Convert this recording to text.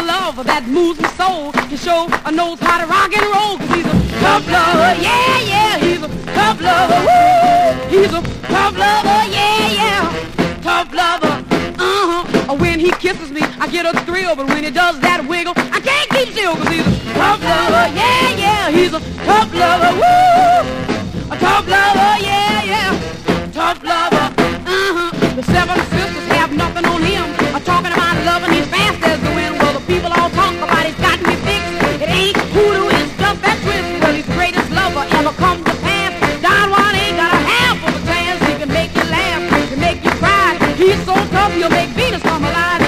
lover that moves my soul. He sure knows how to rock and roll, 'cause he's a tough lover, yeah, yeah. He's a tough lover, woo. He's a tough lover, yeah, yeah. Tough lover, when he kisses me, I get a thrill, but when he does that wiggle, I can't keep still, 'cause he's a tough lover, yeah, yeah. He's a tough lover, woo. A tough lover, yeah, yeah. Tough lover, The seven sisters have nothing on him. I'm talking about loving, he's fast as the wind. Well, the people all talk about he's got me fixed. It ain't hoodoo, it's just that twist. Well, he's the greatest lover ever come to pass. Don Juan ain't got a half of a chance. He can make you laugh, he can make you cry. He's so tough, he'll make Venus come alive.